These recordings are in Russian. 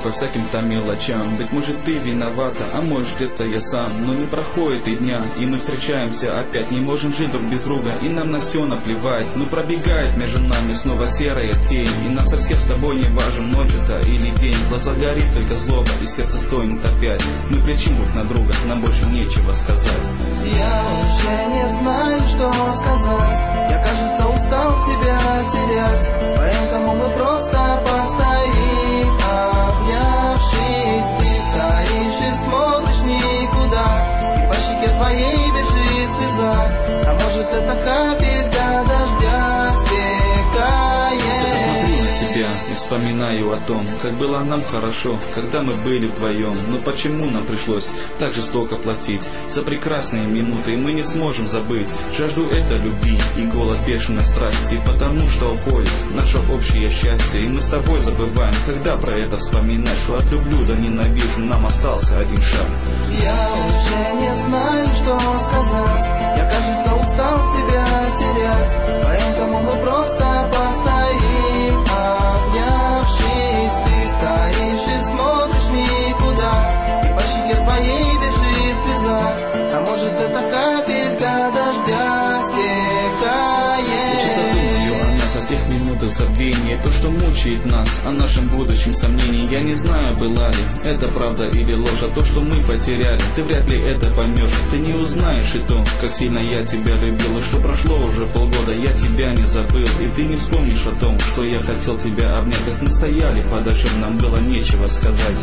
по всяким там мелочам. Быть может ты виновата, а может где-то я сам. Но не проходит и дня, и мы встречаемся опять. Не можем жить друг без друга, и нам на все наплевать. Но пробегает между нами снова серая тень, и нам совсем с тобой не важен ночь это или день. В глаза горит только злоба, и сердце стонет опять. Мы кричим друг на друга, нам больше нечего сказать. Я уже не знаю, что сказать. Я, кажется, устал тебя терять. Поэтому мы просто постоим, обнявшись. Ты стоишь и смотришь никуда, и по щеке твоей бежит слеза. А может это капелька дождя стекает. Смотрю на тебя и вспоминаю о том, как было нам хорошо, когда мы были вдвоем. Но почему нам пришлось так жестоко платить за прекрасные минуты, и мы не сможем забыть жажду этой любви и голод бешеной страсти, потому что уходит наше общее счастье, и мы с тобой забываем, когда про это вспоминаешь, что от люблю до ненавижу нам остался один шаг. Я уже не знаю, что сказать. Я, кажется, устал тебя терять. Поэтому мы просто постоим, обнявшись. Ты стоишь и смотришь никуда, и по щеке твоей бежит слеза. А может это капелька дождя стекает. Думаю о нас, о тех минутах забвения, то, что мучает нас, о нашем будущем сомнении. Я не знаю, была ли это правда или ложь, а то, что мы потеряли, ты вряд ли это поймешь. Ты не узнаешь и то, как сильно я тебя любил, и что прошло уже полгода, я тебя не забыл. И ты не вспомнишь о том, что я хотел тебя обнять, как мы стояли под дождем, нам было нечего сказать.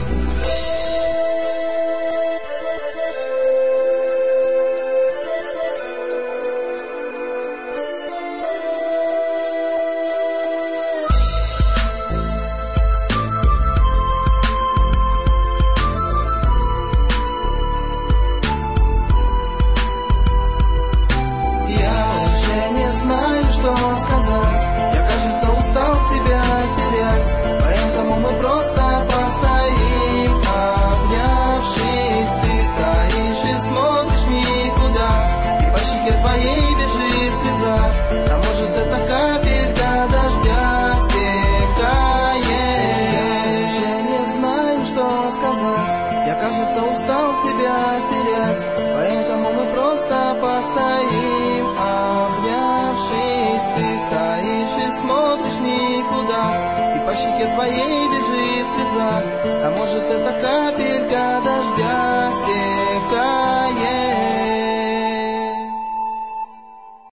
Что сказать? Я, кажется, устал тебя терять. Поэтому мы просто постоим, обнявшись. Ты стоишь и смотришь никуда, и по щеке твоей бежит слеза. А может это капелька дождя стекает. Я уже не знаю, что сказать. Я, кажется, устал тебя терять. Поэтому мы просто постоим, обнявшись. Ты стоишь и смотришь никуда, и по щеке твоей бежит слеза. А может это капелька